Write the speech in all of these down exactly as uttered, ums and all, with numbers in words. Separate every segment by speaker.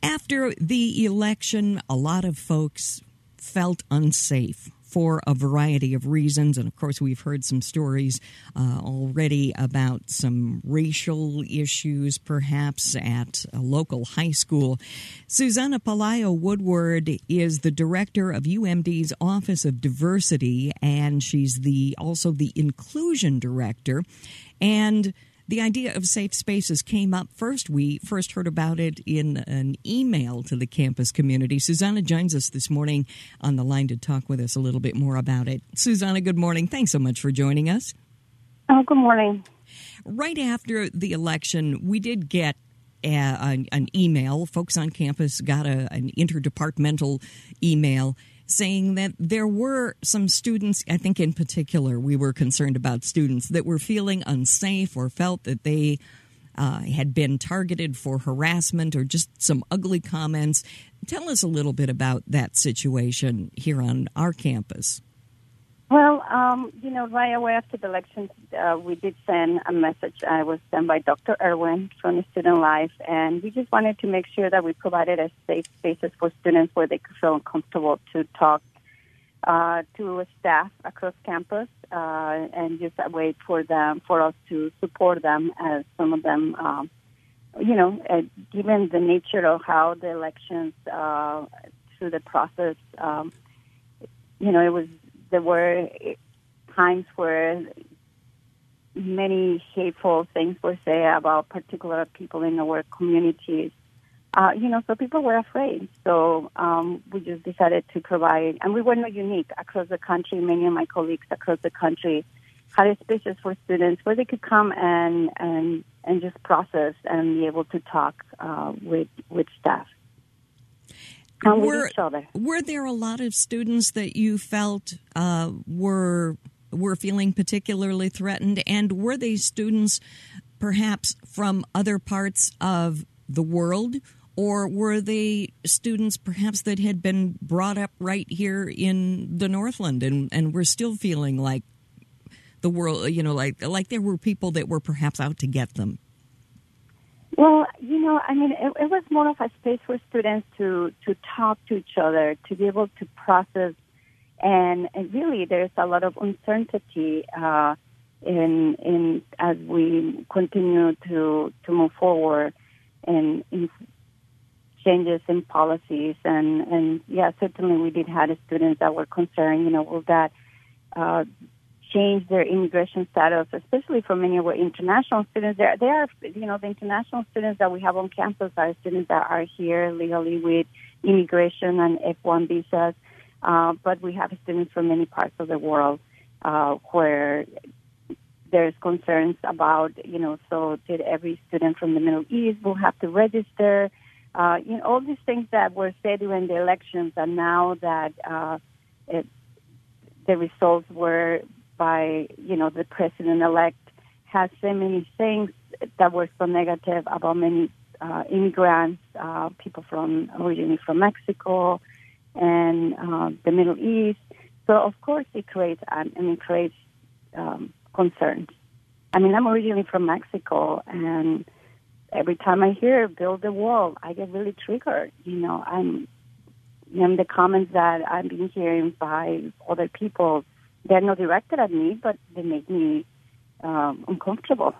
Speaker 1: After the election, a lot of folks felt unsafe for a variety of reasons. And, of course, we've heard some stories uh, already about some racial issues, perhaps, at a local high school. Susana Pelayo Woodward is the director of U M D's Office of Diversity, and she's the also the inclusion director. And the idea of safe spaces came up first. We first heard about it in an email to the campus community. Susana joins us this morning on the line to talk with us a little bit more about it. Susana, good morning. Thanks so much for joining us.
Speaker 2: Oh, good morning.
Speaker 1: Right after the election, we did get a, an, an email. Folks on campus got a, an interdepartmental email saying that there were some students, I think in particular we were concerned about students that were feeling unsafe or felt that they uh, had been targeted for harassment or just some ugly comments. Tell us a little bit about that situation here on our campus.
Speaker 2: Well, um, you know, right away after the election, uh, we did send a message. I was sent by Doctor Irwin from Student Life, and we just wanted to make sure that we provided a safe spaces for students where they could feel comfortable to talk uh, to staff across campus, uh, and just a way for them, for us to support them, as some of them, um, you know, uh, given the nature of how the elections uh, through the process, um, you know, it was. There were times where many hateful things were said about particular people in our communities. Uh, you know, so people were afraid. So um, we just decided to provide, and we were not unique across the country. Many of my colleagues across the country had spaces for students where they could come and and, and just process and be able to talk uh, with with staff.
Speaker 1: Were, were there a lot of students that you felt uh, were were feeling particularly threatened? And were they students perhaps from other parts of the world? Or were they students perhaps that had been brought up right here in the Northland and, and were still feeling like the world, you know, like like there were people that were perhaps out to get them?
Speaker 2: Well, you know, I mean, it, it was more of a space for students to, to talk to each other, to be able to process. And, and really, there's a lot of uncertainty uh, in in as we continue to to move forward in, in changes in policies. And, and yeah, certainly we did have students that were concerned, you know, will that uh, change their immigration status, especially for many of our international students. There, they are, you know, the international students that we have on campus are students that are here legally with immigration and F one visas, uh, but we have students from many parts of the world uh, where there's concerns about, you know, so did every student from the Middle East will have to register? Uh, you know, all these things that were said during the elections, and now that uh, it, the results were by, you know, the president-elect has so many things that were so negative about many uh, immigrants, uh, people from originally from Mexico and uh, the Middle East. So, of course, it creates, I mean, it creates um, concerns. I mean, I'm originally from Mexico, and every time I hear "build the wall," I get really triggered. You know, I'm, you know, the comments that I've been hearing by other people, they're not directed at me, but they make me um, uncomfortable.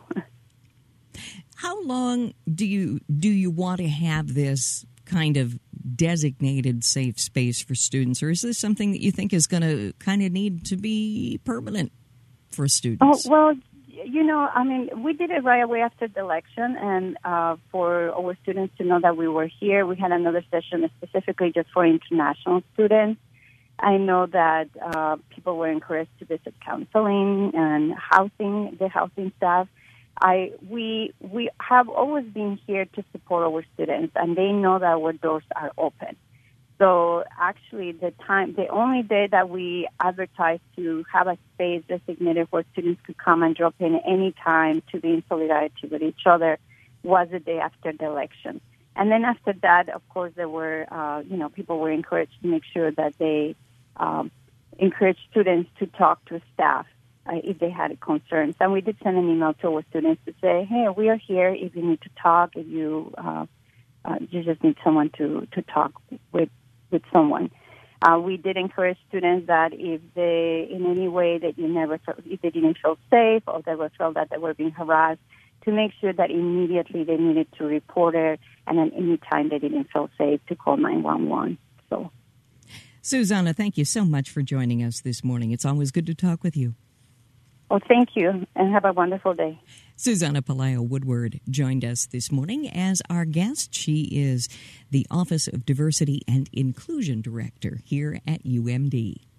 Speaker 1: How long do you do you want to have this kind of designated safe space for students, or is this something that you think is going to kind of need to be permanent for students?
Speaker 2: Oh, well, you know, I mean, we did it right away after the election, and uh, for our students to know that we were here, we had another session specifically just for international students. I know that uh, people were encouraged to visit counseling and housing, the housing staff. I we we have always been here to support our students, and they know that our doors are open. So actually, the time, the only day that we advertised to have a space designated where students could come and drop in any time to be in solidarity with each other was the day after the election. And then after that, of course, there were, uh, you know, people were encouraged to make sure that they um, encourage students to talk to staff uh, if they had concerns. And we did send an email to our students to say, hey, we are here if you need to talk, if you uh, uh, you just need someone to, to talk with with someone. Uh, we did encourage students that if they, in any way that you never felt, if they didn't feel safe or they were felt that they were being harassed, to make sure that immediately they needed to report it, and at any time they didn't feel safe to call nine one one. So,
Speaker 1: Susana, thank you so much for joining us this morning. It's always good to talk with you.
Speaker 2: Well, thank you, and have a wonderful day.
Speaker 1: Susana Pelayo Woodward joined us this morning as our guest. She is the Office of Diversity and Inclusion Director here at U M D.